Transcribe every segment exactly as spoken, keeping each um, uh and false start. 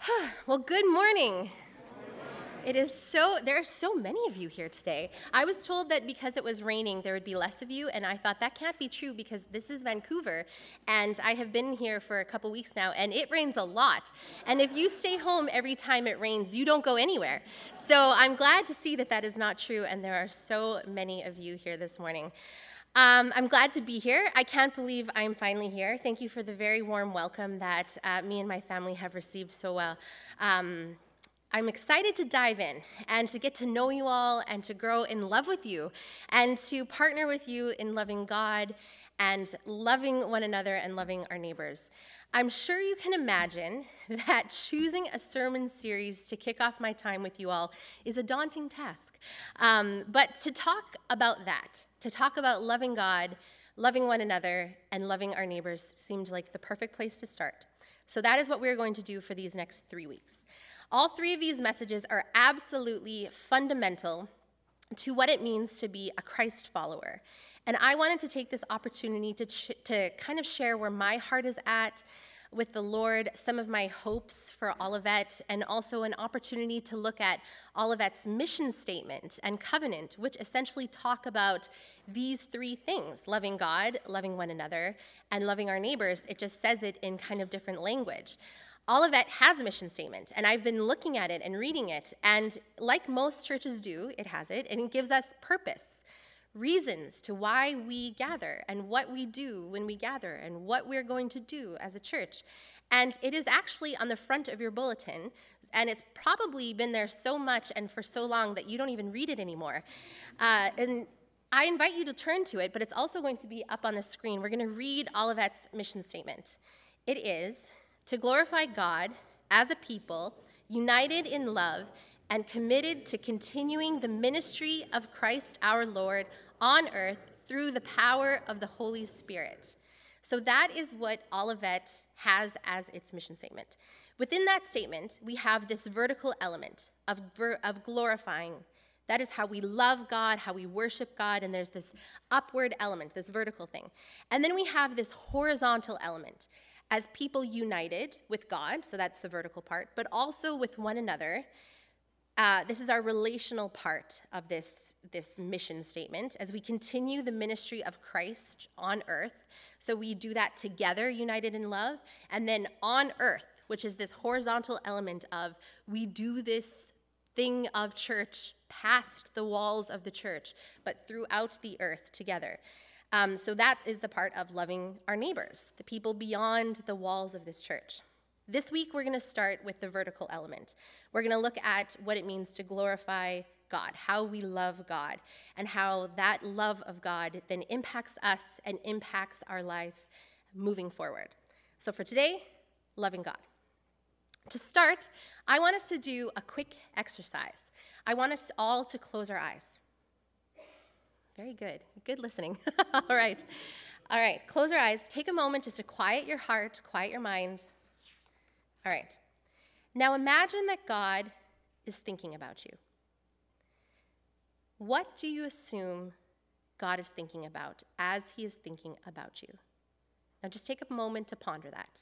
Well, good morning. It is so, there are so many of you here today. I was told that because it was raining, there would be less of you, and I thought that can't be true because this is Vancouver, and I have been here for a couple weeks now, and it rains a lot. And if you stay home every time it rains, you don't go anywhere. So I'm glad to see that that is not true, and there are so many of you here this morning. Um, I'm glad to be here. I can't believe I'm finally here. Thank you for the very warm welcome that uh, me and my family have received so well. Um, I'm excited to dive in and to get to know you all and to grow in love with you and to partner with you in loving God and loving one another and loving our neighbors. I'm sure you can imagine that choosing a sermon series to kick off my time with you all is a daunting task. Um, but to talk about that, to talk about loving God, loving one another, and loving our neighbors seemed like the perfect place to start. So that is what we're going to do for these next three weeks. All three of these messages are absolutely fundamental to what it means to be a Christ follower. And I wanted to take this opportunity to, ch- to kind of share where my heart is at with the Lord, some of my hopes for Olivet, and also an opportunity to look at Olivet's mission statement and covenant, which essentially talk about these three things: loving God, loving one another, and loving our neighbors. It just says it in kind of different language. Olivet has a mission statement, and I've been looking at it and reading it, and like most churches do, it has it, and it gives us purpose, reasons to why we gather, and what we do when we gather, and what we're going to do as a church. And it is actually on the front of your bulletin, and it's probably been there so much and for so long that you don't even read it anymore. Uh, and I invite you to turn to it, but it's also going to be up on the screen. We're going to read Olivet's mission statement. It is to glorify God as a people, united in love, and committed to continuing the ministry of Christ our Lord on earth through the power of the Holy Spirit. So that is what Olivet has as its mission statement. Within that statement, we have this vertical element of, ver- of glorifying. That is how we love God, how we worship God, and there's this upward element, this vertical thing. And then we have this horizontal element as people united with God, so that's the vertical part, but also with one another. Uh, this is our relational part of this, this mission statement as we continue the ministry of Christ on earth. So we do that together, united in love, and then on earth, which is this horizontal element of we do this thing of church past the walls of the church, but throughout the earth together. Um, so that is the part of loving our neighbors, the people beyond the walls of this church. This week, we're going to start with the vertical element. We're going to look at what it means to glorify God, how we love God, and how that love of God then impacts us and impacts our life moving forward. So for today, loving God. To start, I want us to do a quick exercise. I want us all to close our eyes. Very good. Good listening. All right. All right. Close your eyes. Take a moment just to quiet your heart, quiet your mind. All right. Now imagine that God is thinking about you. What do you assume God is thinking about as he is thinking about you? Now just take a moment to ponder that,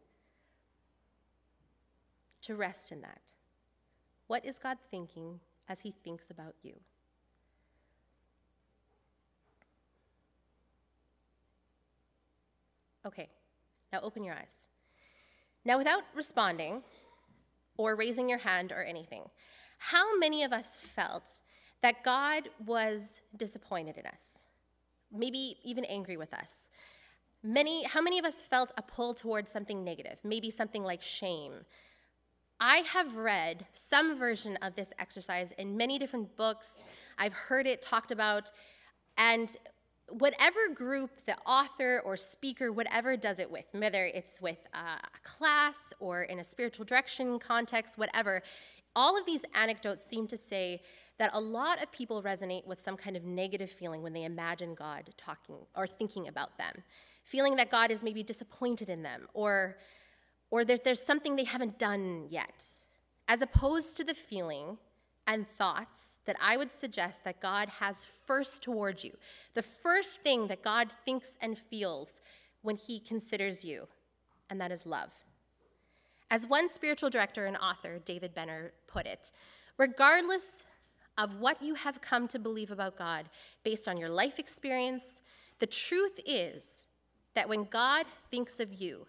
to rest in that. What is God thinking as he thinks about you? Okay, now open your eyes. Now, without responding or raising your hand or anything, how many of us felt that God was disappointed in us? Maybe even angry with us? Many, how many of us felt a pull towards something negative, maybe something like shame? I have read some version of this exercise in many different books. I've heard it talked about, and whatever group the author or speaker, whatever does it with, whether it's with a class or in a spiritual direction context, whatever, all of these anecdotes seem to say that a lot of people resonate with some kind of negative feeling when they imagine God talking or thinking about them, feeling that God is maybe disappointed in them or, or that there's something they haven't done yet, as opposed to the feeling and thoughts that I would suggest that God has first towards you. The first thing that God thinks and feels when he considers you, and that is love. As one spiritual director and author, David Benner, put it, regardless of what you have come to believe about God based on your life experience, the truth is that when God thinks of you,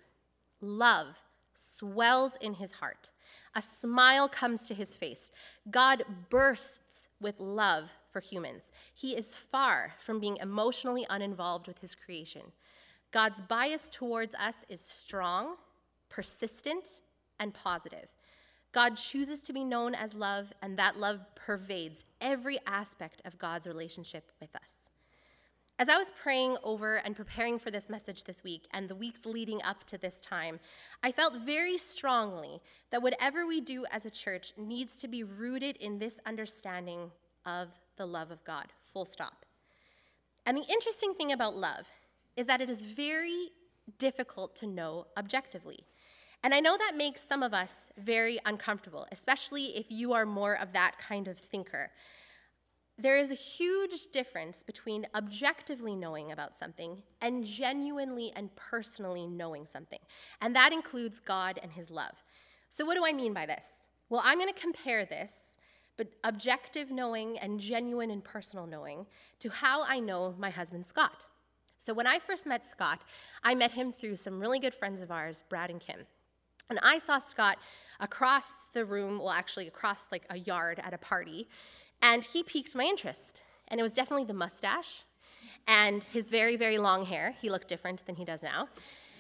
love swells in his heart. A smile comes to his face. God bursts with love for humans. He is far from being emotionally uninvolved with his creation. God's bias towards us is strong, persistent, and positive. God chooses to be known as love, and that love pervades every aspect of God's relationship with us. As I was praying over and preparing for this message this week and the weeks leading up to this time, I felt very strongly that whatever we do as a church needs to be rooted in this understanding of the love of God, full stop. And the interesting thing about love is that it is very difficult to know objectively. And I know that makes some of us very uncomfortable, especially if you are more of that kind of thinker. There is a huge difference between objectively knowing about something and genuinely and personally knowing something. And that includes God and his love. So what do I mean by this? Well, I'm going to compare this, but objective knowing and genuine and personal knowing, to how I know my husband, Scott. So when I first met Scott, I met him through some really good friends of ours, Brad and Kim. And I saw Scott across the room, well, actually across like a yard at a party, and he piqued my interest. And it was definitely the mustache and his very, very long hair. He looked different than he does now.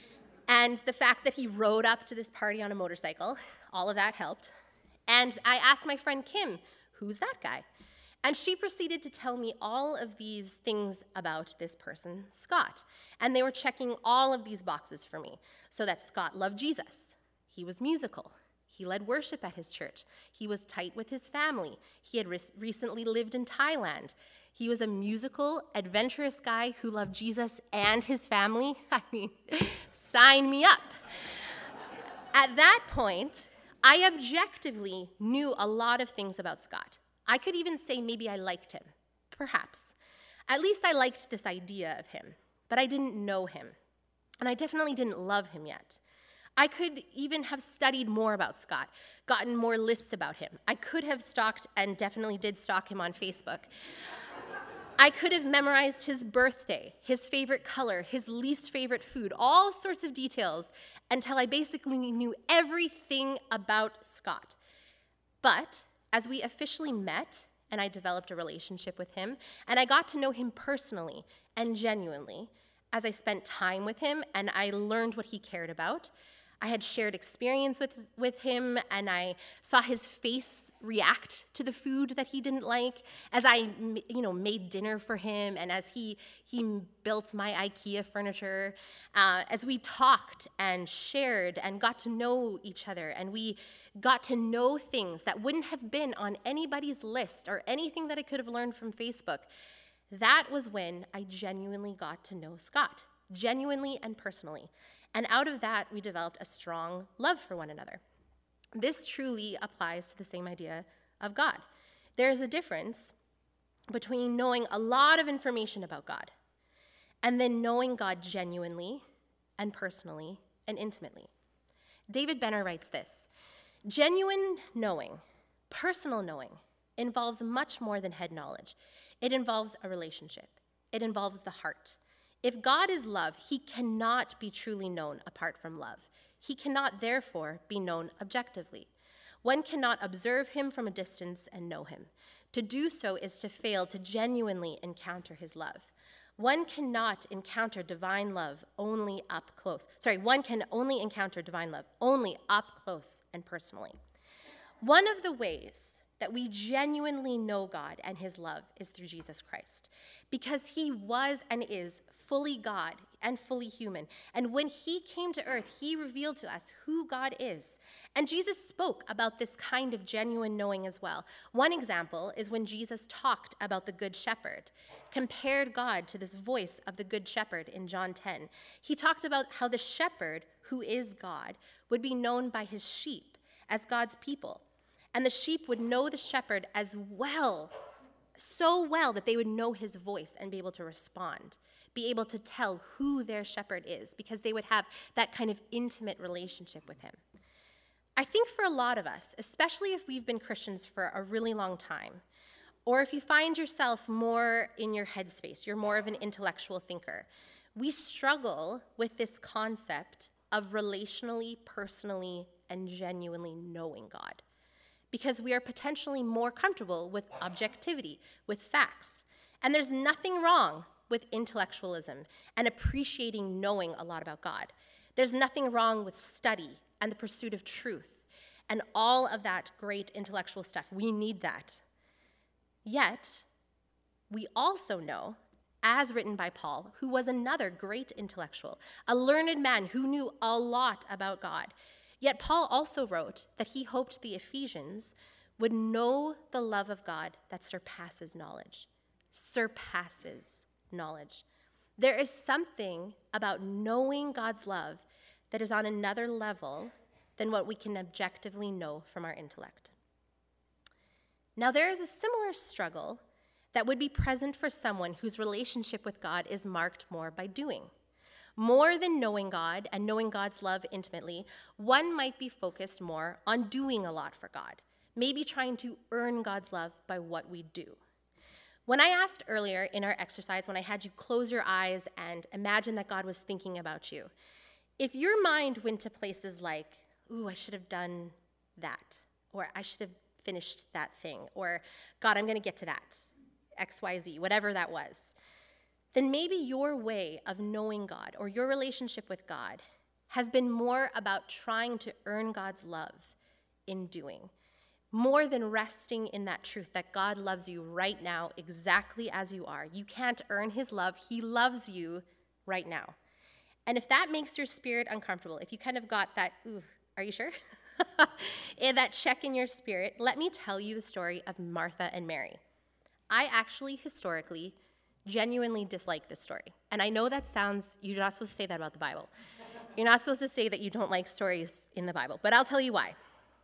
And the fact that he rode up to this party on a motorcycle, all of that helped. And I asked my friend Kim, who's that guy? And she proceeded to tell me all of these things about this person, Scott. And they were checking all of these boxes for me. So that Scott loved Jesus. He was musical. He led worship at his church. He was tight with his family. He had re- recently lived in Thailand. He was a musical, adventurous guy who loved Jesus and his family. I mean, sign me up. At that point, I objectively knew a lot of things about Scott. I could even say maybe I liked him, perhaps. At least I liked this idea of him, but I didn't know him. And I definitely didn't love him yet. I could even have studied more about Scott, gotten more lists about him. I could have stalked, and definitely did stalk him on Facebook. I could have memorized his birthday, his favorite color, his least favorite food, all sorts of details, until I basically knew everything about Scott. But as we officially met, and I developed a relationship with him, and I got to know him personally and genuinely, as I spent time with him and I learned what he cared about, I had shared experience with, with him, and I saw his face react to the food that he didn't like as I, you know, made dinner for him, and as he, he built my IKEA furniture, uh, as we talked and shared and got to know each other, and we got to know things that wouldn't have been on anybody's list or anything that I could have learned from Facebook. That was when I genuinely got to know Scott, genuinely and personally. And out of that, we developed a strong love for one another. This truly applies to the same idea of God. There is a difference between knowing a lot of information about God and then knowing God genuinely and personally and intimately. David Benner writes this: genuine knowing, personal knowing, involves much more than head knowledge. It involves a relationship. It involves the heart. If God is love, he cannot be truly known apart from love. He cannot, therefore, be known objectively. One cannot observe him from a distance and know him. To do so is to fail to genuinely encounter his love. One cannot encounter divine love only up close. Sorry, one can only encounter divine love only up close and personally. One of the ways that we genuinely know God and his love is through Jesus Christ, because he was and is fully God and fully human. And when he came to earth, he revealed to us who God is. And Jesus spoke about this kind of genuine knowing as well. One example is when Jesus talked about the Good Shepherd, compared God to this voice of the Good Shepherd in John ten. He talked about how the shepherd, who is God, would be known by his sheep as God's people. And the sheep would know the shepherd as well, so well that they would know his voice and be able to respond, be able to tell who their shepherd is, because they would have that kind of intimate relationship with him. I think for a lot of us, especially if we've been Christians for a really long time, or if you find yourself more in your headspace, you're more of an intellectual thinker, we struggle with this concept of relationally, personally, and genuinely knowing God, because we are potentially more comfortable with objectivity, with facts. And there's nothing wrong with intellectualism and appreciating knowing a lot about God. There's nothing wrong with study and the pursuit of truth and all of that great intellectual stuff. We need that. Yet, we also know, as written by Paul, who was another great intellectual, a learned man who knew a lot about God. Yet Paul also wrote that he hoped the Ephesians would know the love of God that surpasses knowledge. Surpasses knowledge. There is something about knowing God's love that is on another level than what we can objectively know from our intellect. Now, there is a similar struggle that would be present for someone whose relationship with God is marked more by doing. More than knowing God and knowing God's love intimately, one might be focused more on doing a lot for God, maybe trying to earn God's love by what we do. When I asked earlier in our exercise, when I had you close your eyes and imagine that God was thinking about you, if your mind went to places like, ooh, I should have done that, or I should have finished that thing, or God, I'm going to get to that, X Y Z, whatever that was, then maybe your way of knowing God or your relationship with God has been more about trying to earn God's love in doing, more than resting in that truth that God loves you right now exactly as you are. You can't earn his love. He loves you right now. And if that makes your spirit uncomfortable, if you kind of got that, ooh, are you sure? And that check in your spirit, let me tell you the story of Martha and Mary. I actually, historically, genuinely dislike this story. And I know that sounds, you're not supposed to say that about the Bible. You're not supposed to say that you don't like stories in the Bible, but I'll tell you why.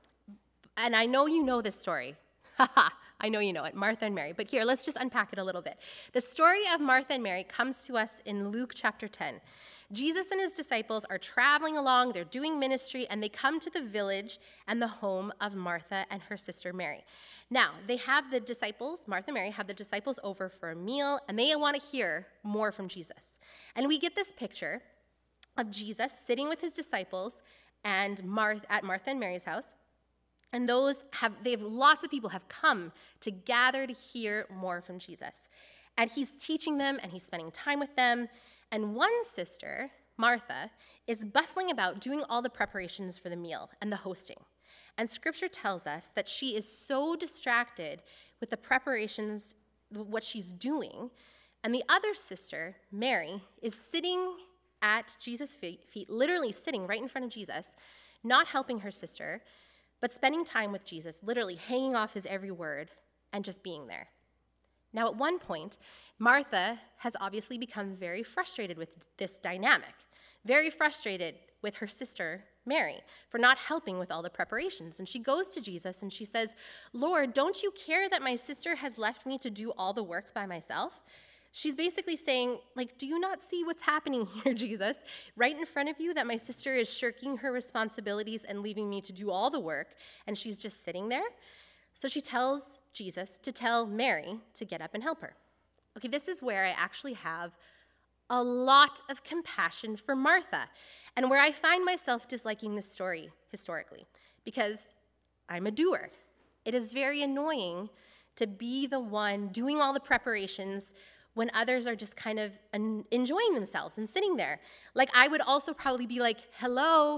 And I know you know this story. Haha, I know you know it, Martha and Mary. But here, let's just unpack it a little bit. The story of Martha and Mary comes to us in Luke chapter ten. Jesus and his disciples are traveling along, they're doing ministry, and they come to the village and the home of Martha and her sister Mary. Now, they have the disciples, Martha and Mary, have the disciples over for a meal, and they want to hear more from Jesus. And we get this picture of Jesus sitting with his disciples and Martha, at Martha and Mary's house. And those have, they have lots of people have come to gather to hear more from Jesus. And he's teaching them, and he's spending time with them. And one sister, Martha, is bustling about doing all the preparations for the meal and the hosting. And scripture tells us that she is so distracted with the preparations, what she's doing. And the other sister, Mary, is sitting at Jesus' feet, feet, literally sitting right in front of Jesus, not helping her sister, but spending time with Jesus, literally hanging off his every word and just being there. Now, at one point, Martha has obviously become very frustrated with this dynamic, very frustrated with her sister, Mary, for not helping with all the preparations. And she goes to Jesus and she says, Lord, don't you care that my sister has left me to do all the work by myself? She's basically saying, like, do you not see what's happening here, Jesus? Right in front of you, that my sister is shirking her responsibilities and leaving me to do all the work, and she's just sitting there? So she tells Jesus to tell Mary to get up and help her. Okay, this is where I actually have a lot of compassion for Martha, and where I find myself disliking this story historically, because I'm a doer. It is very annoying to be the one doing all the preparations when others are just kind of enjoying themselves and sitting there. Like, I would also probably be like, hello,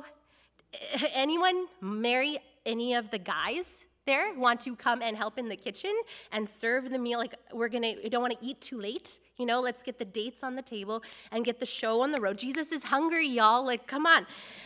anyone marry any of the guys there want to come and help in the kitchen and serve the meal? Like, we're gonna, we don't want to eat too late, you know, let's get the dates on the table and get the show on the road. Jesus is hungry, y'all, like, come on.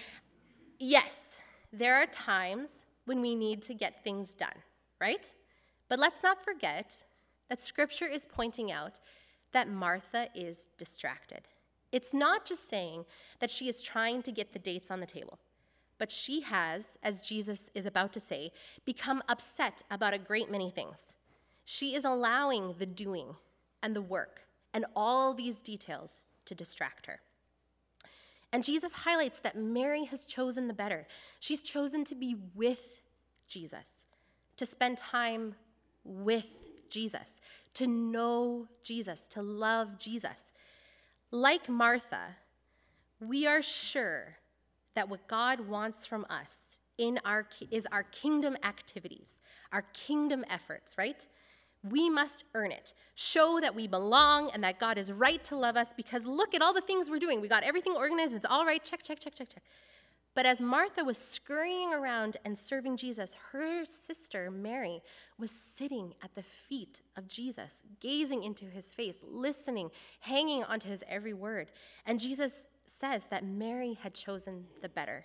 Yes, there are times when we need to get things done, right? But let's not forget that scripture is pointing out that Martha is distracted. It's not just saying that she is trying to get the dates on the table, but she has, as Jesus is about to say, become upset about a great many things. She is allowing the doing and the work and all these details to distract her. And Jesus highlights that Mary has chosen the better. She's chosen to be with Jesus, to spend time with Jesus, to know Jesus, to love Jesus. Like Martha, we are sure that what God wants from us in our is our kingdom activities, our kingdom efforts, right? We must earn it, show that we belong and that God is right to love us, because look at all the things we're doing. We got everything organized. It's all right. Check, check, check, check, check. But as Martha was scurrying around and serving Jesus, her sister, Mary, was sitting at the feet of Jesus, gazing into his face, listening, hanging onto his every word. And Jesus says that Mary had chosen the better.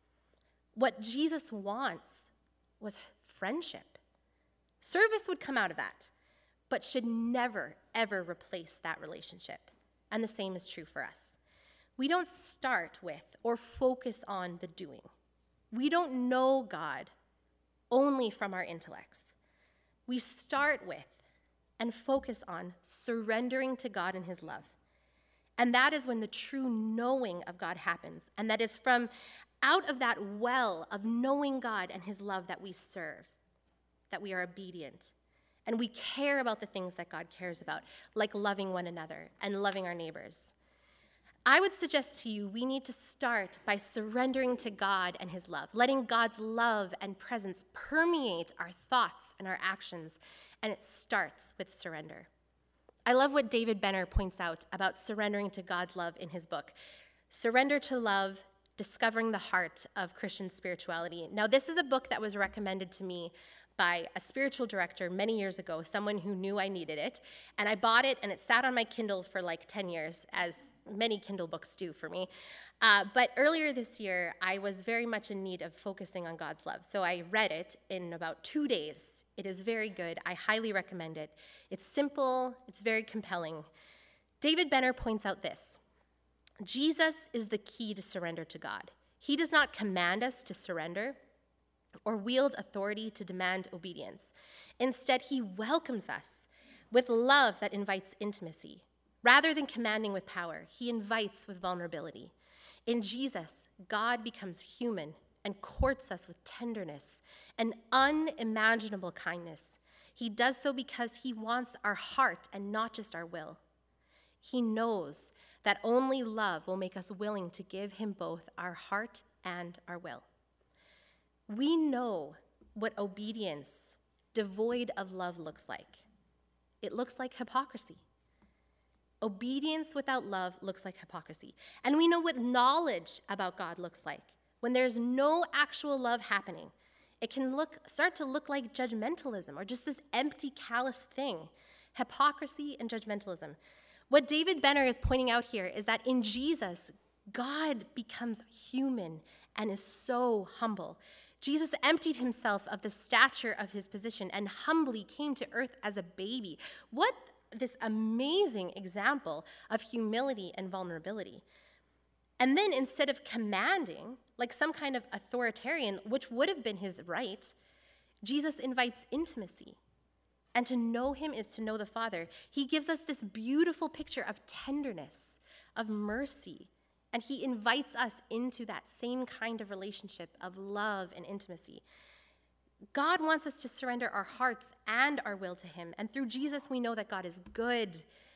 What Jesus wants was friendship. Service would come out of that, but should never, ever replace that relationship. And the same is true for us. We don't start with or focus on the doing. We don't know God only from our intellects. We start with and focus on surrendering to God and his love. And that is when the true knowing of God happens. And that is from out of that well of knowing God and his love that we serve, that we are obedient, and we care about the things that God cares about, like loving one another and loving our neighbors. I would suggest to you we need to start by surrendering to God and his love, letting God's love and presence permeate our thoughts and our actions, and it starts with surrender. I love what David Benner points out about surrendering to God's love in his book, Surrender to Love, Discovering the Heart of Christian Spirituality. Now, this is a book that was recommended to me by a spiritual director many years ago, someone who knew I needed it. And I bought it, and it sat on my Kindle for like ten years, as many Kindle books do for me. Uh, but earlier this year, I was very much in need of focusing on God's love. So I read it in about two days. It is very good. I highly recommend it. It's simple. It's very compelling. David Benner points out this: Jesus is the key to surrender to God. He does not command us to surrender or wield authority to demand obedience. Instead, he welcomes us with love that invites intimacy. Rather than commanding with power, he invites with vulnerability. In Jesus, God becomes human and courts us with tenderness and unimaginable kindness. He does so because he wants our heart and not just our will. He knows that only love will make us willing to give him both our heart and our will. We know what obedience devoid of love looks like. It looks like hypocrisy. Obedience without love looks like hypocrisy. And we know what knowledge about God looks like. When there's no actual love happening, it can look, start to look like judgmentalism or just this empty, callous thing. Hypocrisy and judgmentalism. What David Benner is pointing out here is that in Jesus, God becomes human and is so humble. Jesus emptied himself of the stature of his position and humbly came to earth as a baby. What this amazing example of humility and vulnerability. And then instead of commanding, like some kind of authoritarian, which would have been his right, Jesus invites intimacy. And to know him is to know the Father. He gives us this beautiful picture of tenderness, of mercy, and he invites us into that same kind of relationship of love and intimacy. God wants us to surrender our hearts and our will to him. And through Jesus, we know that God is good.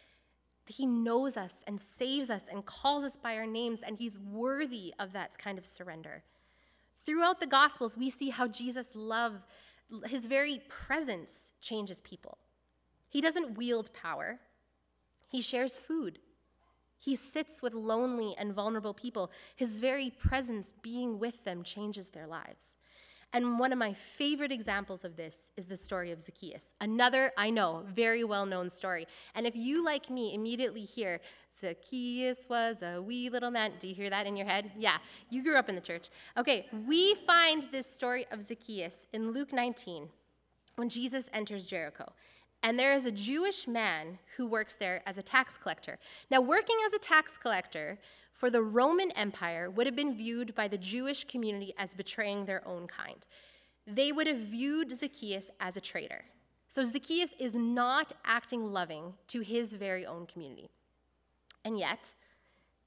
He knows us and saves us and calls us by our names, and he's worthy of that kind of surrender. Throughout the Gospels, we see how Jesus' love, his very presence, changes people. He doesn't wield power. He shares food. He sits with lonely and vulnerable people. His very presence, being with them, changes their lives. And one of my favorite examples of this is the story of Zacchaeus. Another, I know, very well-known story. And if you, like me, immediately hear, Zacchaeus was a wee little man, do you hear that in your head? Yeah, you grew up in the church. Okay, we find this story of Zacchaeus in Luke nineteen, when Jesus enters Jericho. And there is a Jewish man who works there as a tax collector. Now, working as a tax collector for the Roman Empire would have been viewed by the Jewish community as betraying their own kind. They would have viewed Zacchaeus as a traitor. So Zacchaeus is not acting loving to his very own community. And yet,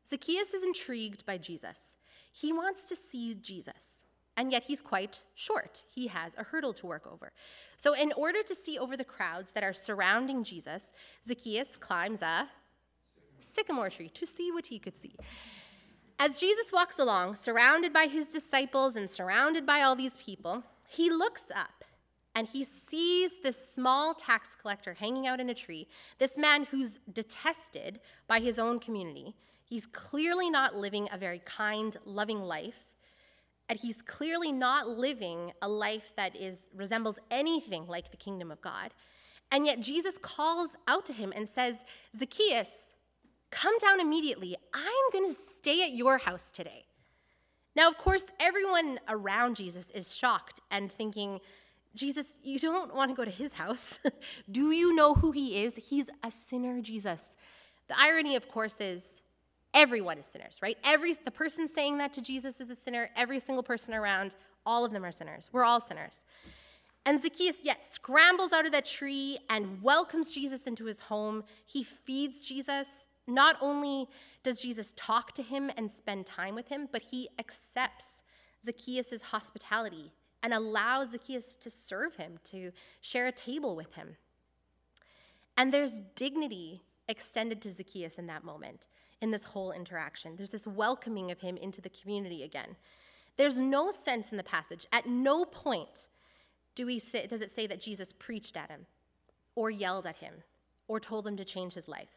Zacchaeus is intrigued by Jesus. He wants to see Jesus, and yet he's quite short. He has a hurdle to work over. So in order to see over the crowds that are surrounding Jesus, Zacchaeus climbs a sycamore tree to see what he could see. As Jesus walks along, surrounded by his disciples and surrounded by all these people, he looks up and he sees this small tax collector hanging out in a tree, this man who's detested by his own community. He's clearly not living a very kind, loving life, and he's clearly not living a life that is resembles anything like the kingdom of God. And yet Jesus calls out to him and says, Zacchaeus, come down immediately. I'm going to stay at your house today. Now, of course, everyone around Jesus is shocked and thinking, Jesus, you don't want to go to his house. Do you know who he is? He's a sinner, Jesus. The irony, of course, is everyone is sinners, right? Every the person saying that to Jesus is a sinner. Every single person around, all of them are sinners. We're all sinners. And Zacchaeus yet scrambles out of that tree and welcomes Jesus into his home. He feeds Jesus. Not only does Jesus talk to him and spend time with him, but he accepts Zacchaeus' hospitality and allows Zacchaeus to serve him, to share a table with him. And there's dignity extended to Zacchaeus in that moment, in this whole interaction. There's this welcoming of him into the community again. There's no sense in the passage. At no point do we say, does it say that Jesus preached at him or yelled at him or told him to change his life,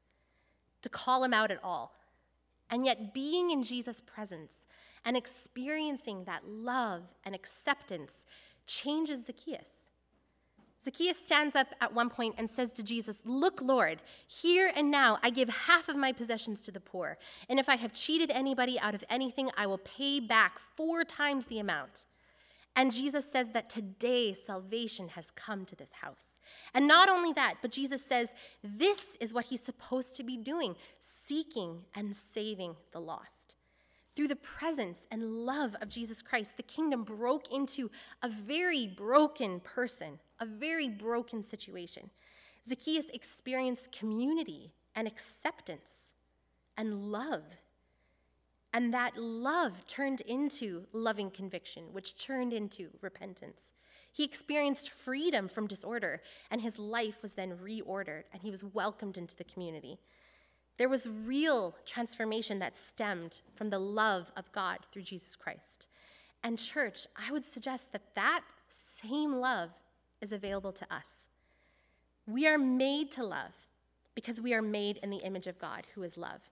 to call him out at all. And yet being in Jesus' presence and experiencing that love and acceptance changes Zacchaeus. Zacchaeus stands up at one point and says to Jesus, look, Lord, here and now I give half of my possessions to the poor, and if I have cheated anybody out of anything, I will pay back four times the amount. And Jesus says that today salvation has come to this house. And not only that, but Jesus says this is what he's supposed to be doing, seeking and saving the lost. Through the presence and love of Jesus Christ, the kingdom broke into a very broken person, a very broken situation. Zacchaeus experienced community and acceptance and love. And that love turned into loving conviction, which turned into repentance. He experienced freedom from disorder, and his life was then reordered, and he was welcomed into the community. There was real transformation that stemmed from the love of God through Jesus Christ. And church, I would suggest that that same love is available to us. We are made to love because we are made in the image of God, who is love.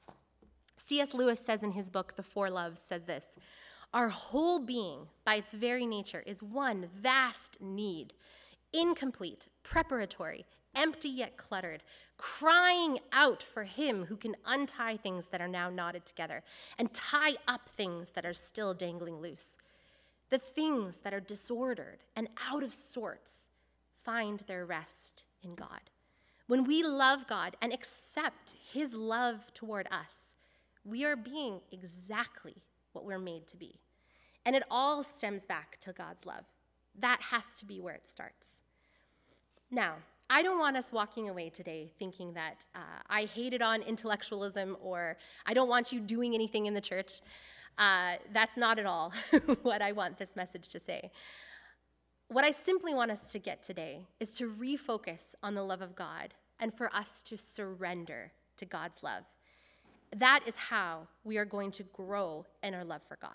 C S Lewis says in his book, The Four Loves, says this, our whole being, by its very nature, is one vast need, incomplete, preparatory, empty yet cluttered, crying out for him who can untie things that are now knotted together and tie up things that are still dangling loose. The things that are disordered and out of sorts find their rest in God. When we love God and accept his love toward us, we are being exactly what we're made to be. And it all stems back to God's love. That has to be where it starts. Now, I don't want us walking away today thinking that uh, I hated on intellectualism or I don't want you doing anything in the church. Uh, that's not at all what I want this message to say. What I simply want us to get today is to refocus on the love of God and for us to surrender to God's love. That is how we are going to grow in our love for God.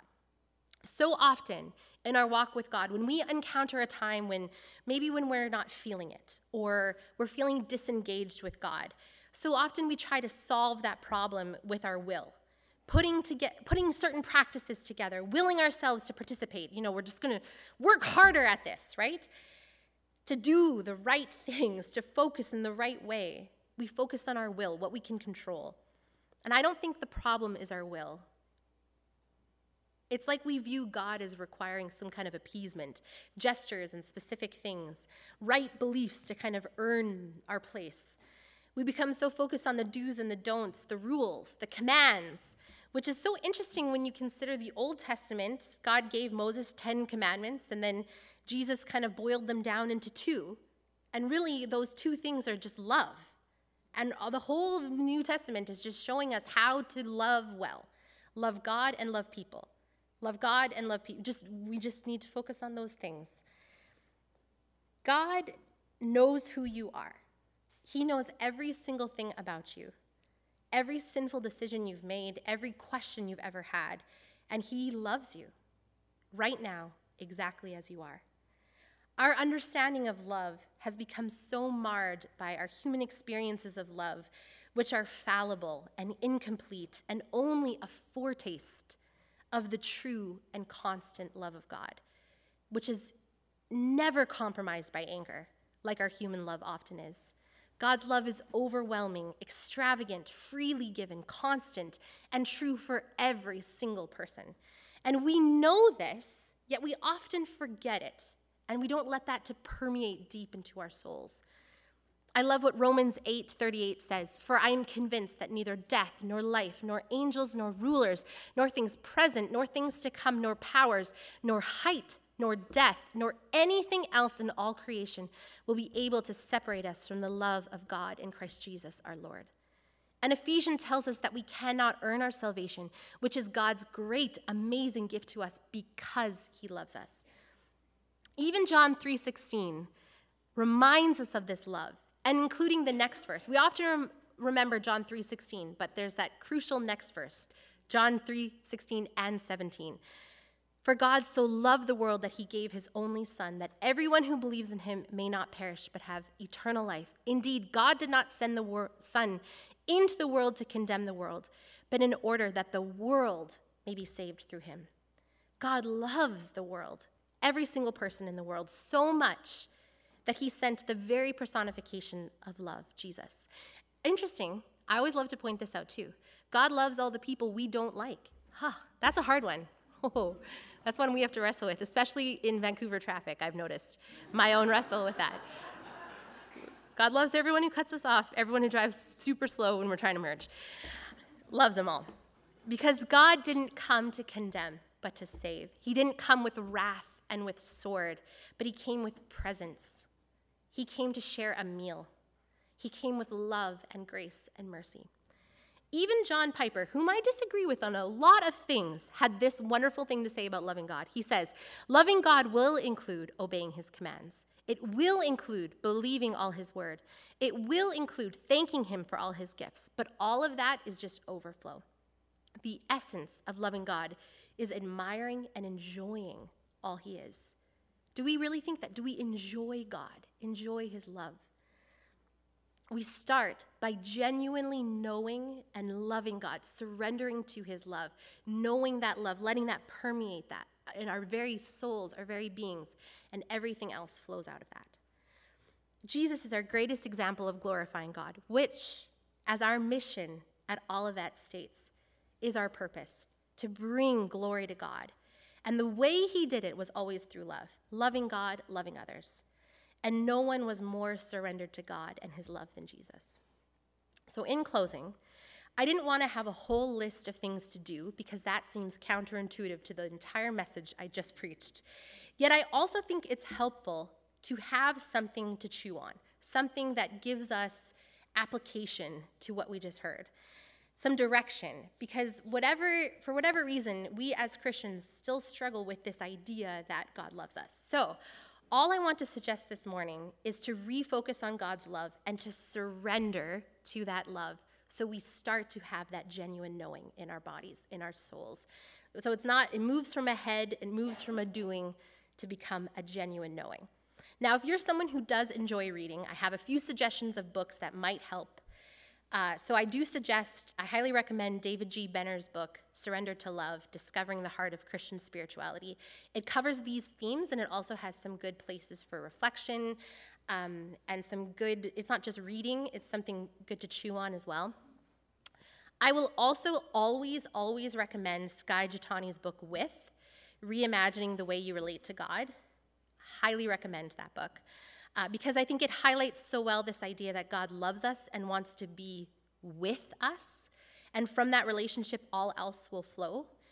So often in our walk with God, when we encounter a time when maybe when we're not feeling it or we're feeling disengaged with God, so often we try to solve that problem with our will, putting, to get, putting certain practices together, willing ourselves to participate. You know, we're just going to work harder at this, right? To do the right things, to focus in the right way. We focus on our will, what we can control. And I don't think the problem is our will. It's like we view God as requiring some kind of appeasement, gestures and specific things, right beliefs to kind of earn our place. We become so focused on the do's and the don'ts, the rules, the commands, which is so interesting when you consider the Old Testament. God gave Moses ten commandments, and then Jesus kind of boiled them down into two. And really, those two things are just love And the whole of the New Testament is just showing us how to love well. Love God and love people. Love God and love people. Just, we just need to focus on those things. God knows who you are. He knows every single thing about you, every sinful decision you've made, every question you've ever had, and he loves you right now, exactly as you are. Our understanding of love has become so marred by our human experiences of love, which are fallible and incomplete and only a foretaste of the true and constant love of God, which is never compromised by anger, like our human love often is. God's love is overwhelming, extravagant, freely given, constant, and true for every single person. And we know this, yet we often forget it, and we don't let that to permeate deep into our souls. I love what Romans eight thirty-eight says, "For I am convinced that neither death, nor life, nor angels, nor rulers, nor things present, nor things to come, nor powers, nor height, nor death, nor anything else in all creation will be able to separate us from the love of God in Christ Jesus our Lord." And Ephesians tells us that we cannot earn our salvation, which is God's great, amazing gift to us because he loves us. Even John three sixteen reminds us of this love, and including the next verse. We often rem- remember John three sixteen, but there's that crucial next verse, John three sixteen and seventeen. "For God so loved the world that he gave his only Son, that everyone who believes in him may not perish but have eternal life. Indeed, God did not send the wor- Son into the world to condemn the world, but in order that the world may be saved through him." God loves the world, every single person in the world, so much that he sent the very personification of love, Jesus. Interesting, I always love to point this out too. God loves all the people we don't like. Huh, that's a hard one. Oh, that's one we have to wrestle with, especially in Vancouver traffic, I've noticed. My own wrestle with that. God loves everyone who cuts us off, everyone who drives super slow when we're trying to merge. Loves them all. Because God didn't come to condemn, but to save. He didn't come with wrath and with sword, but he came with presence. He came to share a meal. He came with love and grace and mercy. Even John Piper, whom I disagree with on a lot of things, had this wonderful thing to say about loving God. He says, "Loving God will include obeying his commands. It will include believing all his word. It will include thanking him for all his gifts. But all of that is just overflow. The essence of loving God is admiring and enjoying all he is." Do we really think that? Do we enjoy God, enjoy his love? We start by genuinely knowing and loving God, surrendering to his love, knowing that love, letting that permeate that in our very souls, our very beings, and everything else flows out of that. Jesus is our greatest example of glorifying God, which, as our mission at Olivet states, is our purpose, to bring glory to God. And the way he did it was always through love, loving God, loving others. And no one was more surrendered to God and his love than Jesus. So in closing, I didn't want to have a whole list of things to do because that seems counterintuitive to the entire message I just preached. Yet I also think it's helpful to have something to chew on, something that gives us application to what we just heard, some direction, because whatever, for whatever reason, we as Christians still struggle with this idea that God loves us. So all I want to suggest this morning is to refocus on God's love and to surrender to that love so we start to have that genuine knowing in our bodies, in our souls. So it's not, it moves from a head, it moves from a doing to become a genuine knowing. Now, if you're someone who does enjoy reading, I have a few suggestions of books that might help. Uh, so I do suggest, I highly recommend David G. Benner's book, Surrender to Love, Discovering the Heart of Christian Spirituality. It covers these themes, and it also has some good places for reflection um, and some good, it's not just reading, it's something good to chew on as well. I will also always, always recommend Skye Jethani's book, With, Reimagining the Way You Relate to God. Highly recommend that book. Uh, because I think it highlights so well this idea that God loves us and wants to be with us, and from that relationship, all else will flow.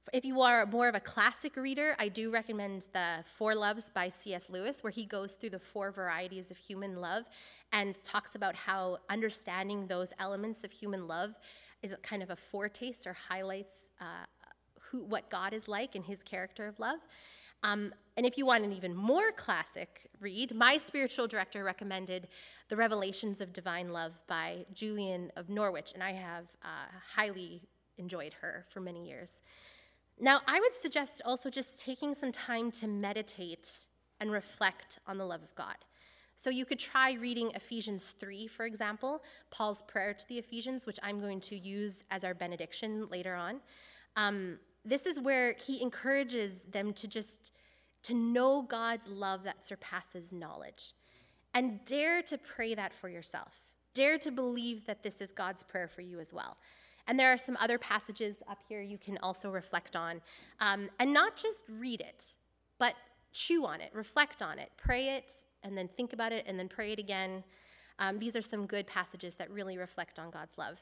If you are more of a classic reader, I do recommend the Four Loves by C S Lewis, where he goes through the four varieties of human love and talks about how understanding those elements of human love is a kind of a foretaste or highlights uh, who, what God is like and his character of love. Um, and if you want an even more classic read, my spiritual director recommended The Revelations of Divine Love by Julian of Norwich, and I have uh, highly enjoyed her for many years. Now, I would suggest also just taking some time to meditate and reflect on the love of God. So you could try reading Ephesians three, for example, Paul's prayer to the Ephesians, which I'm going to use as our benediction later on. Um, this is where he encourages them to just to know God's love that surpasses knowledge. And dare to pray that for yourself. Dare to believe that this is God's prayer for you as well. And there are some other passages up here you can also reflect on. Um, and not just read it, but chew on it, reflect on it, pray it, and then think about it, and then pray it again. Um, these are some good passages that really reflect on God's love.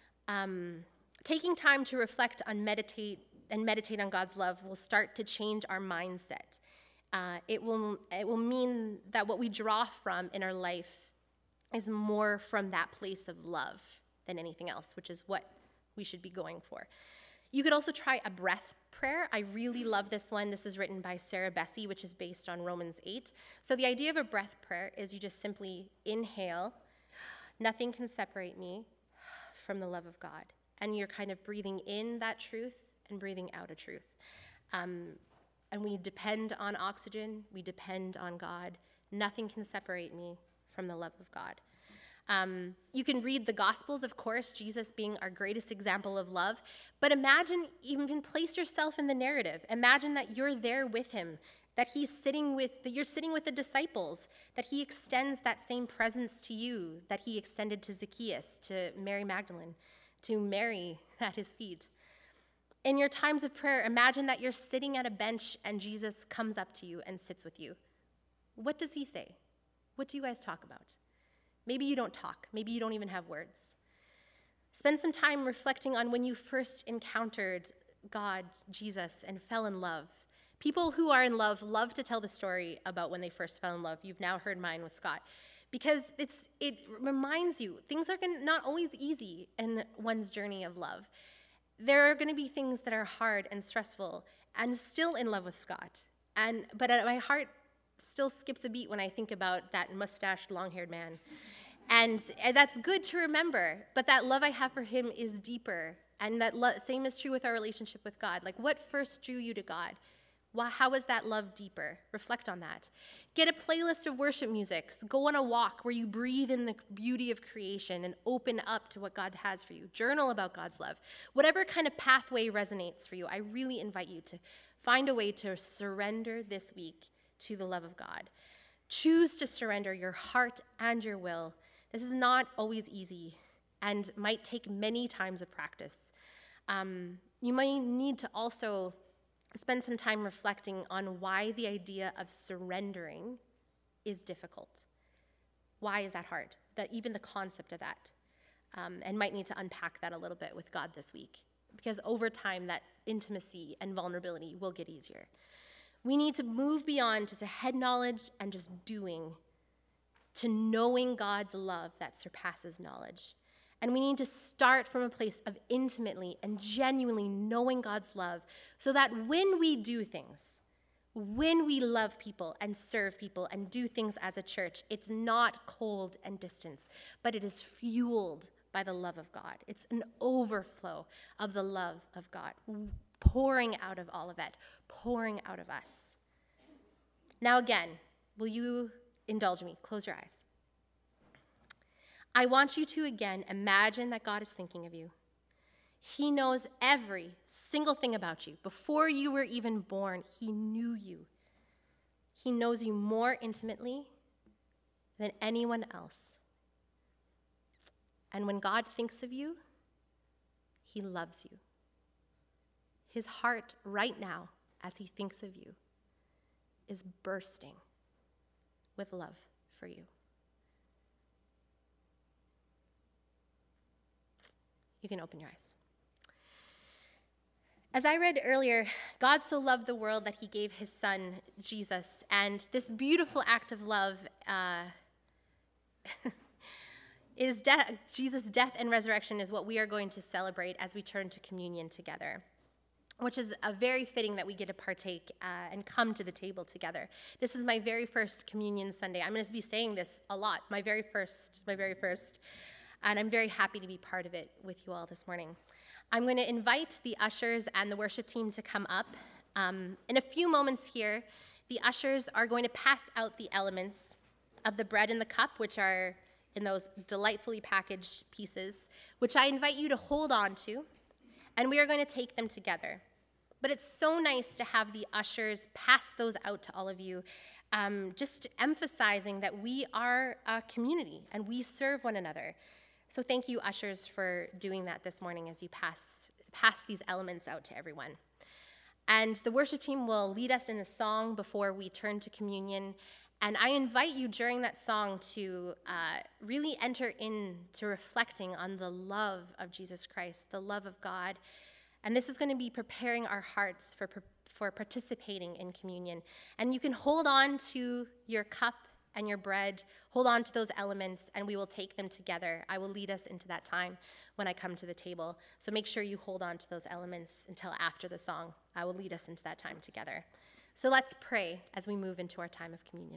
Um, taking time to reflect on meditate and meditate on God's love will start to change our mindset. Uh, it will, it will mean that what we draw from in our life is more from that place of love than anything else, which is what we should be going for. You could also try a breath prayer. I really love this one. This is written by Sarah Bessey, which is based on Romans eight. So the idea of a breath prayer is you just simply inhale, nothing can separate me from the love of God. And you're kind of breathing in that truth and breathing out a truth. Um, and we depend on oxygen. We depend on God. Nothing can separate me from the love of God. Um, you can read the Gospels, of course, Jesus being our greatest example of love. But imagine, even place yourself in the narrative. Imagine that you're there with him, that he's sitting with, that you're sitting with the disciples, that he extends that same presence to you that he extended to Zacchaeus, to Mary Magdalene, to Mary at his feet. In your times of prayer, imagine that you're sitting at a bench and Jesus comes up to you and sits with you. What does he say? What do you guys talk about? Maybe you don't talk. Maybe you don't even have words. Spend some time reflecting on when you first encountered God, Jesus, and fell in love. People who are in love love to tell the story about when they first fell in love. You've now heard mine with Scott. Because it's it reminds you, things are gonna, not always easy in one's journey of love. There are going to be things that are hard and stressful, and still in love with Scott. And but my heart still skips a beat when I think about that mustached, long-haired man. And, and that's good to remember, but that love I have for him is deeper. And that lo- same is true with our relationship with God. Like, what first drew you to God? Well, how was that love deeper? Reflect on that. Get a playlist of worship music. Go on a walk where you breathe in the beauty of creation and open up to what God has for you. Journal about God's love. Whatever kind of pathway resonates for you, I really invite you to find a way to surrender this week to the love of God. Choose to surrender your heart and your will. This is not always easy and might take many times of practice. Um, you might need to also spend some time reflecting on why the idea of surrendering is difficult. Why is that hard? That even the concept of that. Um, and might need to unpack that a little bit with God this week. Because over time, that intimacy and vulnerability will get easier. We need to move beyond just a head knowledge and just doing to knowing God's love that surpasses knowledge. And we need to start from a place of intimately and genuinely knowing God's love so that when we do things, when we love people and serve people and do things as a church, it's not cold and distant, but it is fueled by the love of God. It's an overflow of the love of God, pouring out of all of it, pouring out of us. Now again, will you indulge me? Close your eyes. I want you to again imagine that God is thinking of you. He knows every single thing about you. Before you were even born, he knew you. He knows you more intimately than anyone else. And when God thinks of you, he loves you. His heart right now, as he thinks of you, is bursting with love for you. You can open your eyes. As I read earlier, God so loved the world that he gave his son, Jesus. And this beautiful act of love uh, is de- Jesus' death and resurrection is what we are going to celebrate as we turn to communion together, which is a very fitting that we get to partake uh, and come to the table together. This is my very first communion Sunday. I'm going to be saying this a lot, my very first, my very first. And I'm very happy to be part of it with you all this morning. I'm going to invite the ushers and the worship team to come up. Um, in a few moments here, the ushers are going to pass out the elements of the bread and the cup, which are in those delightfully packaged pieces, which I invite you to hold on to, and we are going to take them together. But it's so nice to have the ushers pass those out to all of you, um, just emphasizing that we are a community and we serve one another. So thank you, ushers, for doing that this morning as you pass, pass these elements out to everyone. And the worship team will lead us in a song before we turn to communion. And I invite you during that song to uh, really enter into reflecting on the love of Jesus Christ, the love of God. And this is going to be preparing our hearts for, for participating in communion. And you can hold on to your cup and your bread, hold on to those elements, and we will take them together. I will lead us into that time when I come to the table. So make sure you hold on to those elements until after the song. I will lead us into that time together. So let's pray as we move into our time of communion.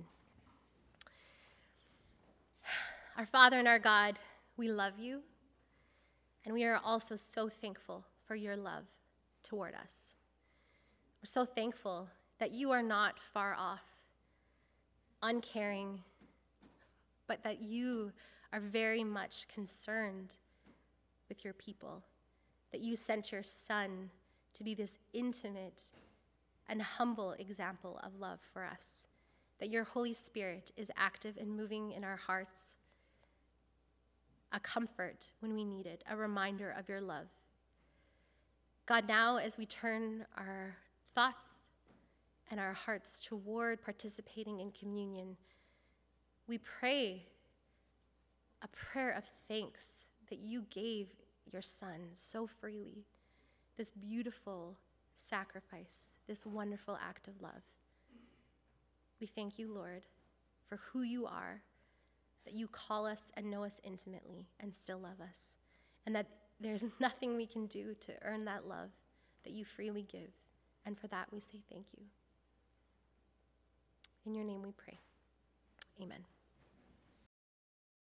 Our Father and our God, we love you, and we are also so thankful for your love toward us. We're so thankful that you are not far off, uncaring, but that you are very much concerned with your people, that you sent your Son to be this intimate and humble example of love for us, that your Holy Spirit is active and moving in our hearts, a comfort when we need it, a reminder of your love. God, now as we turn our thoughts and our hearts toward participating in communion, we pray a prayer of thanks that you gave your Son so freely, this beautiful sacrifice, this wonderful act of love. We thank you, Lord, for who you are, that you call us and know us intimately and still love us, and that there's nothing we can do to earn that love that you freely give. And for that, we say thank you. In your name we pray. Amen.